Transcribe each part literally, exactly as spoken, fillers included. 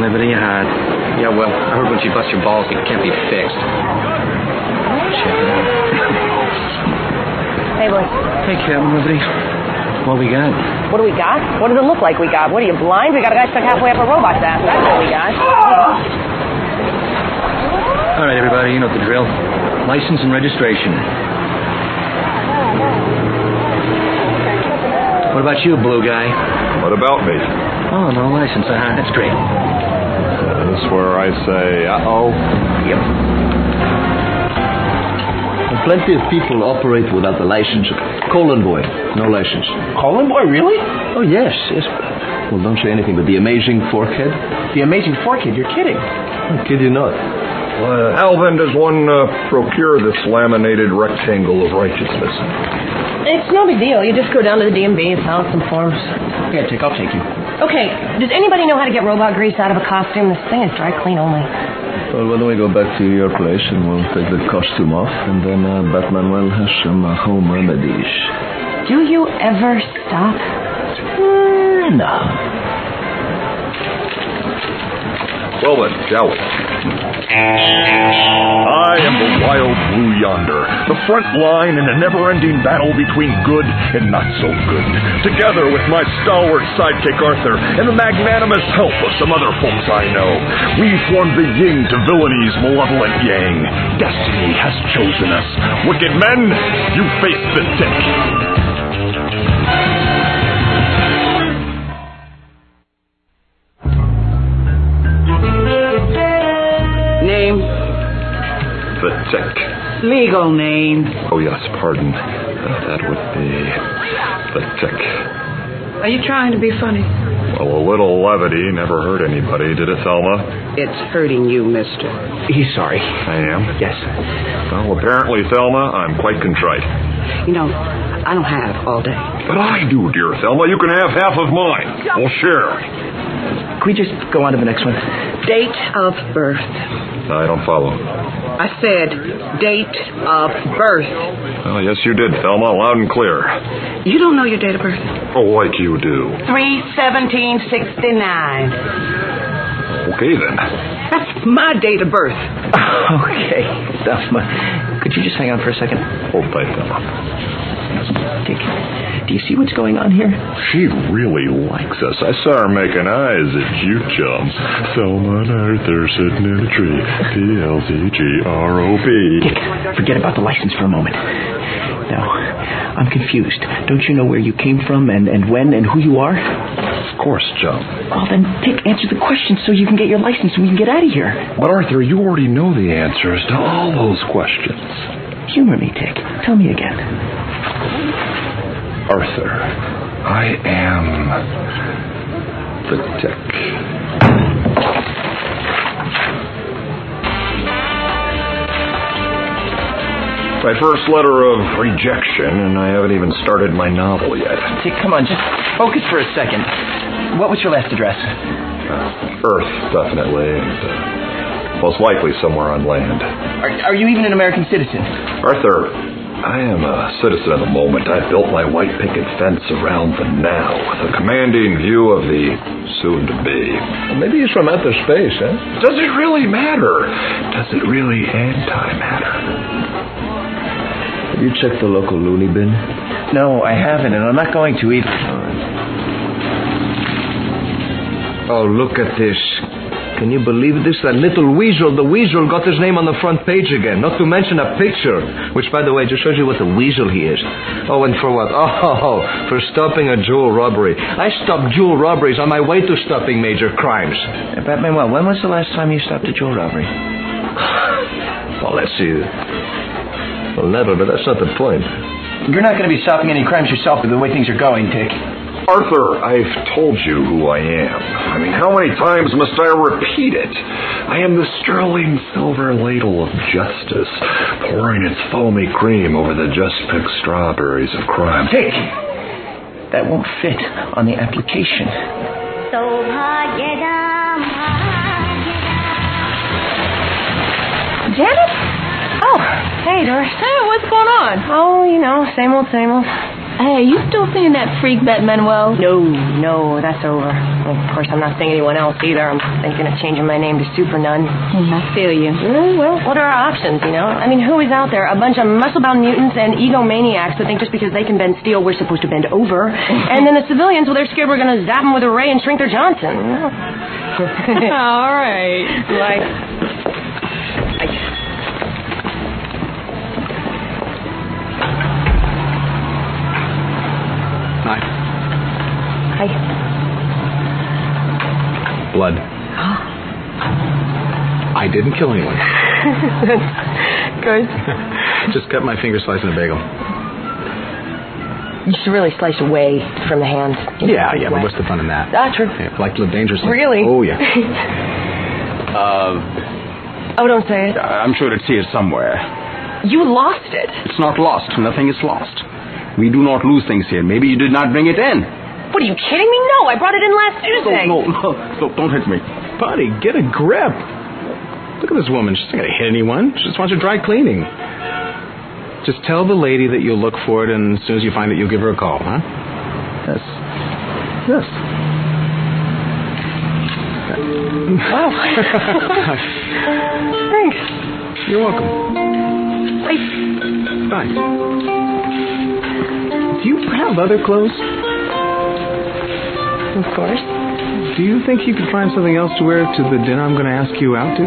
Liberty? Uh, yeah, well, I heard when she busts your balls, it can't be fixed. Check it out. Hey, boy. Hey, Captain Liberty. What we got? What do we got? What does it look like we got? What are you, blind? We got a guy stuck halfway up a robot's ass. That's what we got. All right, everybody, you know the drill. License and registration. What about you, blue guy? What about me? Oh, no license. Uh-huh. That's great. That's where I say, uh-oh. Yep. And plenty of people operate without the license. Colon boy, no license. Colin boy, really? Oh, yes, yes. Well, don't say anything but the amazing forkhead. The amazing forkhead, you're kidding. I kid you not. Uh, how then does one uh, procure this laminated rectangle of righteousness? It's no big deal. You just go down to the D M V and fill out some forms. Yeah, Tick, I'll take you. Okay, does anybody know how to get robot grease out of a costume? This thing is dry clean only. Well, why don't we go back to your place and we'll take the costume off, and then uh, Batman will have some uh, home remedies. Do you ever stop? Uh, no. Well then, shall we? I am the wild blue yonder, the front line in a never-ending battle between good and not so good. Together with my stalwart sidekick Arthur and the magnanimous help of some other folks I know, we form the yin to villainy malevolent yang. Destiny has chosen us. Wicked men, you face the Tick. Name? The Tick. Legal name? Oh, yes, pardon. Uh, that would be the Tick. Are you trying to be funny? Well, a little levity never hurt anybody, did it, Thelma? It's hurting you, mister. He's sorry. I am? Yes. Well, apparently, Thelma, I'm quite contrite. You know, I don't have all day. But I do, dear Thelma. You can have half of mine. We'll share. Can we just go on to the next one? Date of birth. I don't follow. I said date of birth. Oh, yes, you did, Thelma, loud and clear. You don't know your date of birth? Oh, like you do. three seventeen sixty-nine. Okay, then. That's my date of birth. Okay. Thelma, could you just hang on for a second? Hold tight, Thelma. Dick, do you see what's going on here? She really likes us. I saw her making eyes at you, chum. Thelma and Arthur sitting in a tree. P L Z G R O P. Dick, forget about the license for a moment. Now, I'm confused. Don't you know where you came from and, and when and who you are? Of course, chum. Well, then, Dick, answer the question so you can get your license and we can get out of here. But, Arthur, you already know the answers to all those questions. Humor me, Dick. Tell me again. Arthur, I am the Tick. My first letter of rejection, and I haven't even started my novel yet. Dick, come on, just focus for a second. What was your last address? Uh, Earth, definitely, and uh, most likely somewhere on land. Are, are you even an American citizen? Arthur, I am a citizen of the moment. I've built my white picket fence around the now, with a commanding view of the soon-to-be. Well, maybe he's from outer space, huh? Does it really matter? Does it really anti-matter? Have you checked the local loony bin? No, I haven't, and I'm not going to either. Oh, look at this. Can you believe this? That little weasel, the weasel got his name on the front page again. Not to mention a picture, which, by the way, just shows you what a weasel he is. Oh, and for what? Oh, for stopping a jewel robbery. I stopped jewel robberies on my way to stopping major crimes. Uh, Batman, well, when was the last time you stopped a jewel robbery? Well, let's see. Well, never, but that's not the point. You're not going to be stopping any crimes yourself with the way things are going, Dick. Arthur, I've told you who I am. I mean, how many times must I repeat it? I am the sterling silver ladle of justice, pouring its foamy cream over the just-picked strawberries of crime. Dick! That won't fit on the application. Janet? Oh, hey, Doris. Hey, what's going on? Oh, you know, same old, same old. Hey, are you still seeing that freak Bet Manuel? No, no, that's over. Well, of course, I'm not seeing anyone else either. I'm thinking of changing my name to Super Nun. Mm, I feel you. Mm, well, what are our options, you know? I mean, who is out there? A bunch of muscle-bound mutants and egomaniacs that think just because they can bend steel, we're supposed to bend over. And then the civilians, well, they're scared we're going to zap them with a ray and shrink their Johnson. You know? All right. Like... I... Hi. Hi. Blood. I didn't kill anyone. Good. Just cut my finger slicing a bagel. You should really slice away from the hands. Yeah, yeah, but what's the fun in that? Ah, true. Yeah, like to live dangerously. Really? Oh, yeah. uh, oh, don't say it. I'm sure it's here somewhere. You lost it. It's not lost. Nothing is lost. We do not lose things here. Maybe you did not bring it in. What, are you kidding me? No, I brought it in last Tuesday. No, no, no, don't hit me. Buddy, get a grip. Look at this woman. She's not going to hit anyone. She just wants her dry cleaning. Just tell the lady that you'll look for it, and as soon as you find it, you'll give her a call, huh? Yes. Yes. Wow. Thanks. You're welcome. Wait. Bye. Do you have other clothes? Of course. Do you think you could find something else to wear to the dinner I'm going to ask you out to?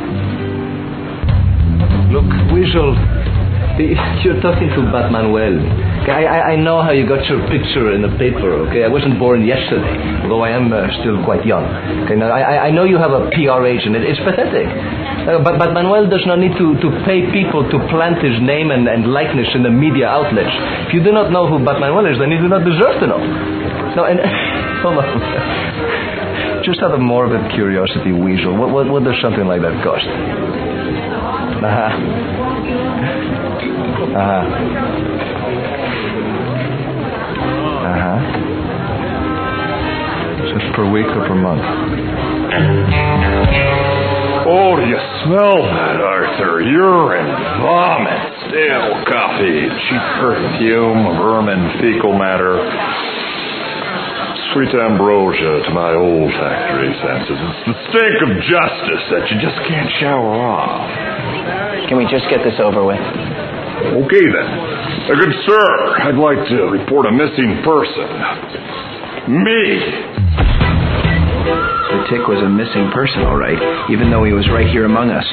Look, Weasel, you're talking to Batmanuel. I, I, I know how you got your picture in the paper, okay? I wasn't born yesterday, although I am uh, still quite young. Okay, now, I, I know you have a P R agent. It, it's pathetic. Uh, but, but Manuel does not need to, to pay people to plant his name and, and likeness in the media outlets. If you do not know who Batmanuel is, then you do not deserve to know. No, and... hold on. Just out of morbid curiosity, Weasel, what, what, what does something like that cost? Uh-huh. Uh-huh. Uh-huh. Just per week or per month? Oh, do you smell that, Arthur? Urine, vomit, stale coffee, cheap perfume, vermin, fecal matter. Sweet ambrosia to my olfactory senses. It's the stink of justice that you just can't shower off. Can we just get this over with? Okay, then. Uh, good sir, I'd like to report a missing person. Me. The Tick was a missing person, all right, even though he was right here among us.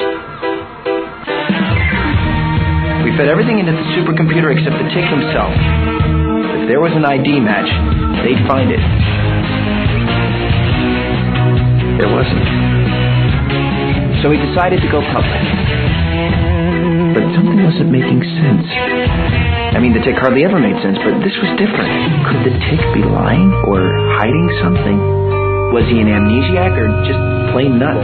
We fed everything into the supercomputer except the Tick himself. If there was an I D match, they'd find it. There wasn't. So we decided to go public. But something wasn't making sense. I mean, the Tick hardly ever made sense, but this was different. Could the Tick be lying or hiding something? Was he an amnesiac or just plain nuts?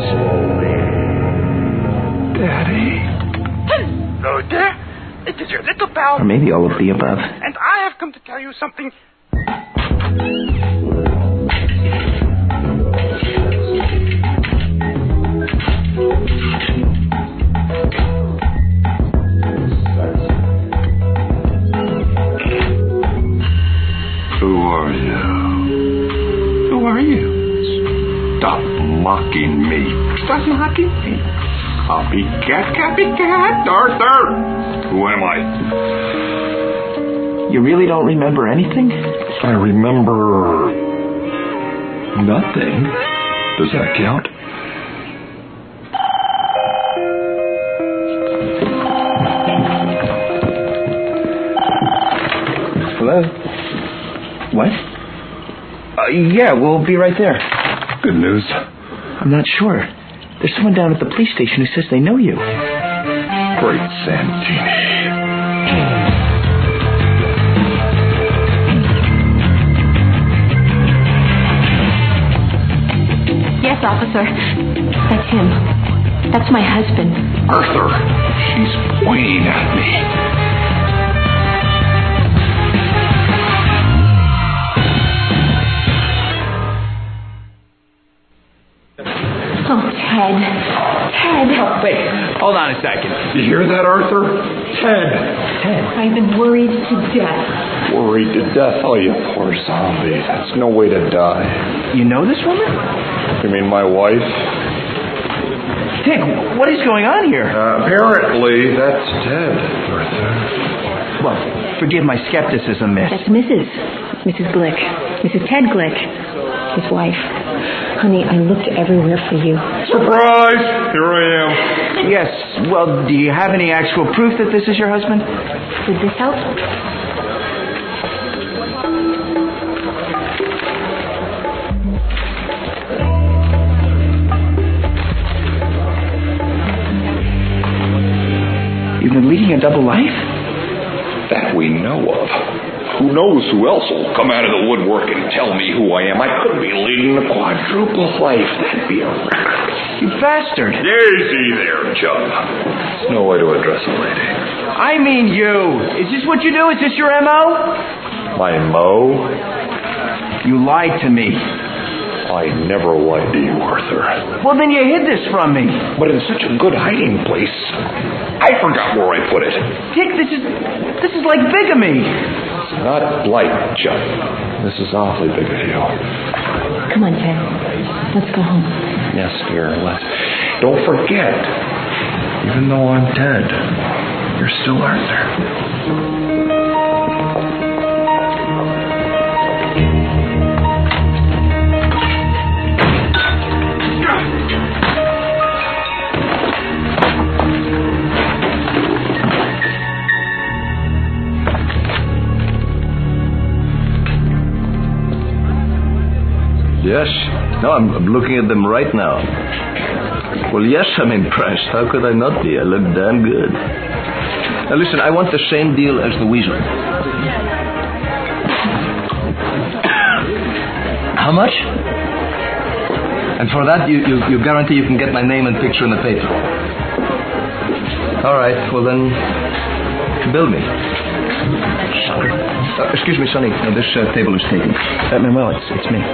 Daddy. Hello there. It is your little pal. Or maybe all of the above. And I have come to tell you something. Who are you? Who are you? Stop mocking me. Stop mocking me. Copycat, copycat, Arthur. Who am I? You really don't remember anything? I remember nothing. Does that count? Hello? What? Uh, yeah, we'll be right there. Good news. I'm not sure. There's someone down at the police station who says they know you. Great Santini. Yes, officer. That's him. That's my husband. Arthur, she's pointing at me. Oh, Ted. Ted. Wait, hold on. on a second. You hear that, Arthur? Ted. Ted? I've been worried to death. Worried to death? Oh, you poor zombie. That's no way to die. You know this woman? You mean my wife? Dick, what is going on here? Uh, apparently, that's Ted, Arthur. Well, forgive my skepticism, miss. That's Missus Missus Glick. Missus Ted Glick. His wife. Honey, I looked everywhere for you. Surprise! Here I am. Yes, well, do you have any actual proof that this is your husband? Would this help? You've been leading a double life? That we know of. Who knows who else will come out of the woodwork and tell me who I am? I could be leading a quadruple life. That'd be a record. You bastard. Easy there, Chub. There's no way to address a lady. I mean you. Is this what you do? Is this your M O? My Mo? You lied to me. I never lied to you, Arthur. Well, then you hid this from me. But in such a good hiding place, I forgot where I put it. Dick, this is this is like bigamy. It's not like, Chuck. This is awfully big of you. Come on, Ted. Let's go home. Yes, dear, let's. Don't forget, even though I'm Ted, you're still Arthur. Yes. No, I'm, I'm looking at them right now. Well, yes, I'm impressed. How could I not be? I look damn good. Now, listen, I want the same deal as the weasel. How much? And for that, you, you, you guarantee you can get my name and picture in the paper. All right, well then, bill me. Uh, excuse me, Sonny. No, this uh, table is taken. Uh, Manuel, it's, it's me.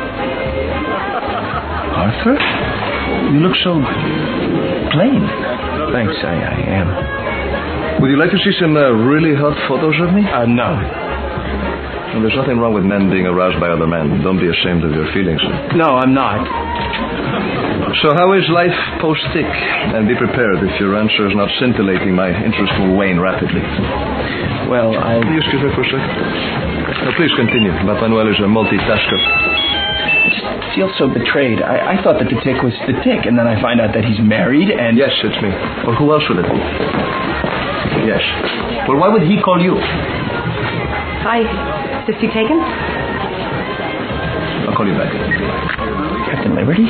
Arthur? You look so plain. Thanks, I, I am. Would you like to see some uh, really hot photos of me? Uh, no. Well, there's nothing wrong with men being aroused by other men. Don't be ashamed of your feelings. No, I'm not. So how is life post-stick? And be prepared if your answer is not scintillating, my interest will wane rapidly. Well, I... Can you excuse me for a second? No, please continue. But Manuel is a multitasker. I feel so betrayed. I, I thought that the Tick was the Tick, and then I find out that he's married and... Yes, it's me. Well, who else would it be? Yes. Well, why would he call you? Hi. Is this you taken? I'll call you back. Captain Liberty?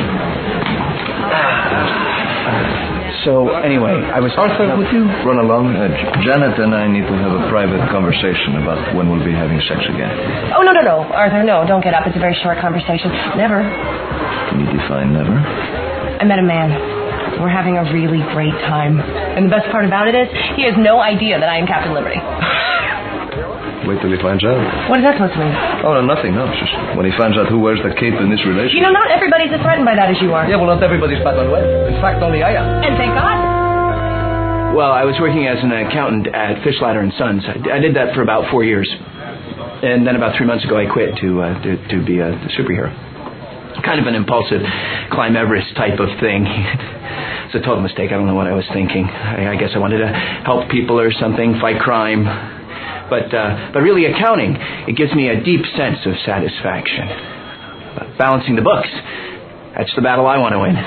So, anyway, I was... Arthur, would you run along? Uh, Janet and I need to have a private conversation about when we'll be having sex again. Oh, no, no, no. Arthur, no. Don't get up. It's a very short conversation. Never. Can you define never? I met a man. We're having a really great time. And the best part about it is, he has no idea that I am Captain Liberty. Wait till he finds out. What is that supposed to mean? Oh, no, nothing, no. It's just when he finds out who wears the cape in this relationship. You know, not everybody's as threatened by that as you are. Yeah, well, not everybody's Pat Manuel. In fact, only I am. And thank God. Well, I was working as an accountant at Fischlatter and Sons. I, I did that for about four years. And then about three months ago, I quit to, uh, to, to be a superhero. Kind of an impulsive climb Everest type of thing. It's a total mistake. I don't know what I was thinking. I, I guess I wanted to help people or something, fight crime. But uh, but really, accounting, it gives me a deep sense of satisfaction. But balancing the books, that's the battle I want to win.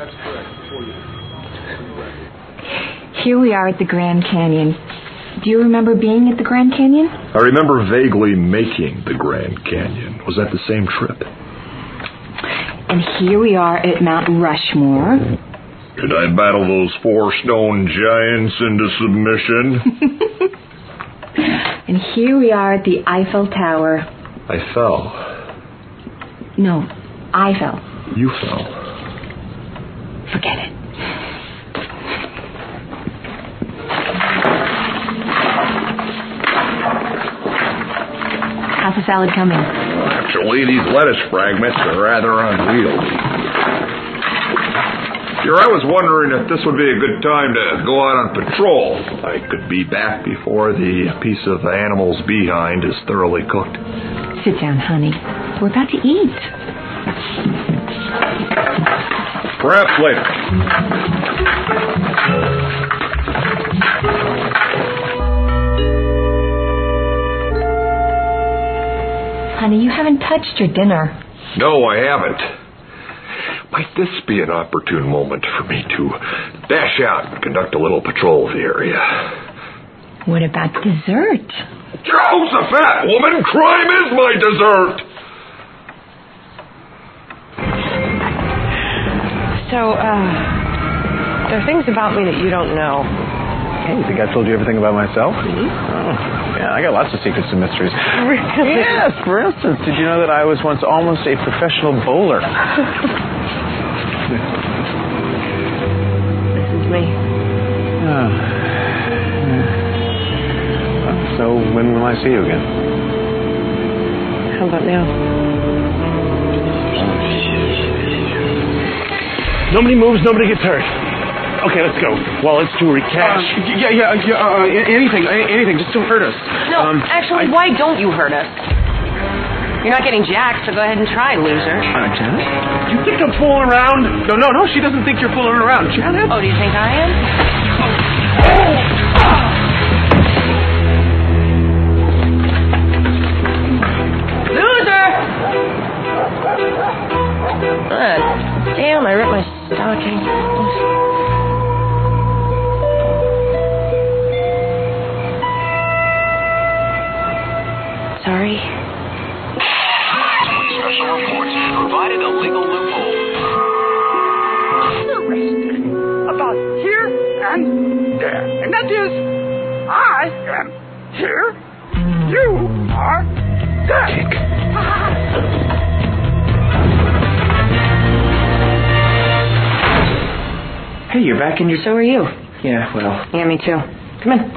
Here we are at the Grand Canyon. Do you remember being at the Grand Canyon? I remember vaguely making the Grand Canyon. Was that the same trip? And here we are at Mount Rushmore. Did I battle those four stone giants into submission? And here we are at the Eiffel Tower. I fell. No, I fell. You fell. Forget it. How's the salad coming? Actually, these lettuce fragments are rather unwieldy. Here, I was wondering if this would be a good time to go out on patrol. I could be back before the piece of animal's behind is thoroughly cooked. Sit down, honey. We're about to eat. Perhaps later. Honey, you haven't touched your dinner. No, I haven't. Might this be an opportune moment for me to dash out and conduct a little patrol of the area? What about dessert? Jehoshaphat, woman, crime is my dessert! So, uh, there are things about me that you don't know. Hey, you think I told you everything about myself? Mm-hmm. Oh, yeah, I got lots of secrets and mysteries. Really? Yes, for instance, did you know that I was once almost a professional bowler? This is me. Oh. Well, so when will I see you again? How about now? Nobody moves, nobody gets hurt. Okay, let's go. Well, let's do recash. Uh, yeah, yeah, yeah uh, anything, anything, just don't hurt us. No, um, actually, I... why don't you hurt us? You're not getting jacked, so go ahead and try, loser. Uh, Janet? You think I'm fooling around? No, no, no, she doesn't think you're fooling around. Janet? Oh, do you think I am? Oh. Loser! Uh, damn, I ripped my stocking. Sorry. Special reports provided a legal loophole. Arrested about here and there. And that is, I am here, you are there. Dick. Hey, you're back in your... So are you. Yeah, well... Yeah, me too. Come in.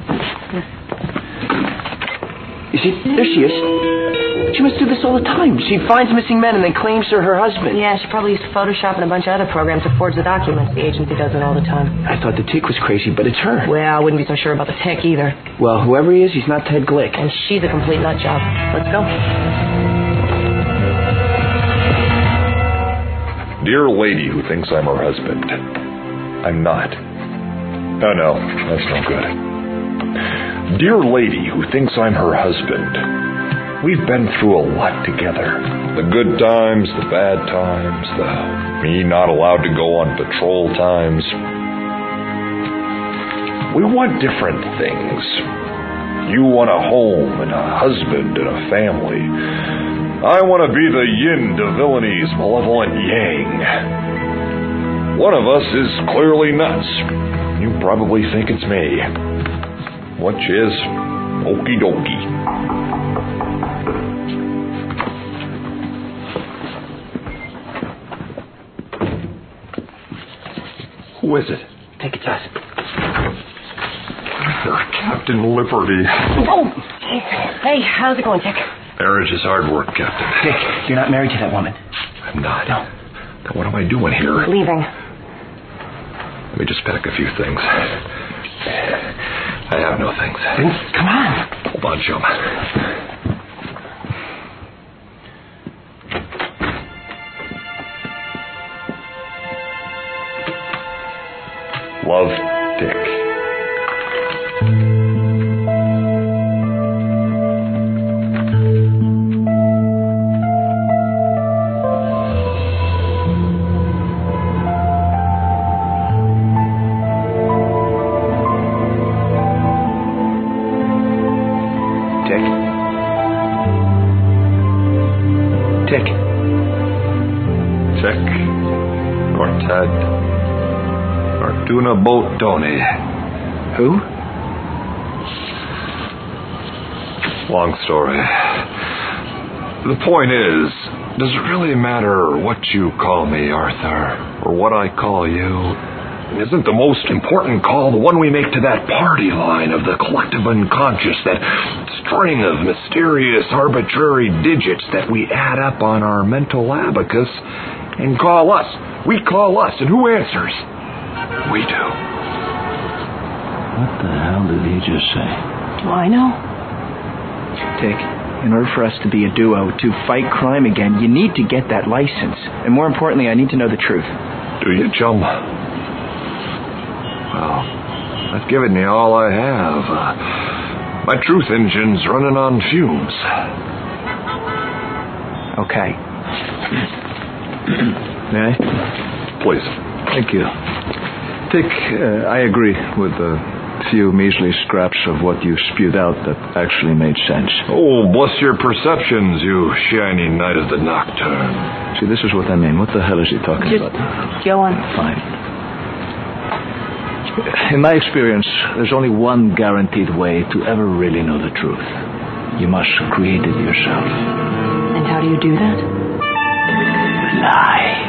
You see, there she is. She must do this all the time. She finds missing men and then claims they're her husband. Yeah, she probably used Photoshop and a bunch of other programs to forge the documents. The agency does it all the time. I thought the tick was crazy, but it's her. Well, I wouldn't be so sure about the tick either. Well, whoever he is, he's not Ted Glick. And she's a complete nut job. Let's go. Dear lady who thinks I'm her husband, I'm not. Oh, no, that's no good. Dear lady who thinks I'm her husband, we've been through a lot together. The good times, the bad times, the me not allowed to go on patrol times. We want different things. You want a home and a husband and a family. I want to be the yin to villainies malevolent yang. One of us is clearly nuts. You probably think it's me. Which is okie dokie. Who is it? Take it to us. Arthur, Captain Liberty. Oh! Hey, how's it going, Dick? Marriage is hard work, Captain. Dick, you're not married to that woman. I'm not. No. Then what am I doing here? Leaving. Let me just pack a few things. I have no things. Then come on. Hold on, chum. Love, Dick. Artuna Boatoni. Who? Long story. The point is, does it really matter what you call me, Arthur, or what I call you? Isn't the most important call the one we make to that party line of the collective unconscious, that string of mysterious arbitrary digits that we add up on our mental abacus and call us? We call us, and who answers? We do. What the hell did he just say? Do I know? Dick, in order for us to be a duo, to fight crime again, you need to get that license. And more importantly, I need to know the truth. Do you, chum? Well, I've given you all I have. Uh, my truth engine's running on fumes. Okay. May I? Please. Thank you. Dick, uh, I agree with the few measly scraps of what you spewed out that actually made sense. Oh, bless your perceptions, you shiny knight of the nocturne. See, this is what I mean. What the hell is he talking Just about? go on. Fine. In my experience, there's only one guaranteed way to ever really know the truth. You must create it yourself. And how do you do that? Lie.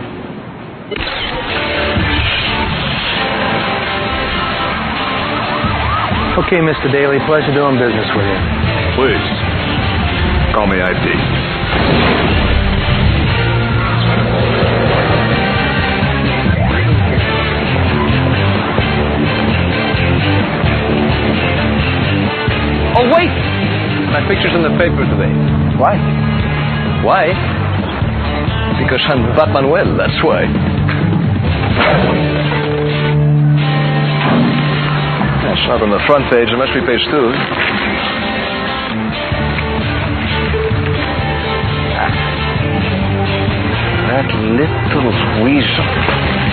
Okay, Mister Daly, pleasure doing business with you. Please. Call me I D. Oh, wait! My picture's in the paper today. Why? Why? Because I'm Batmanuel, that's why. That's not on the front page. It must be page two. That little weasel.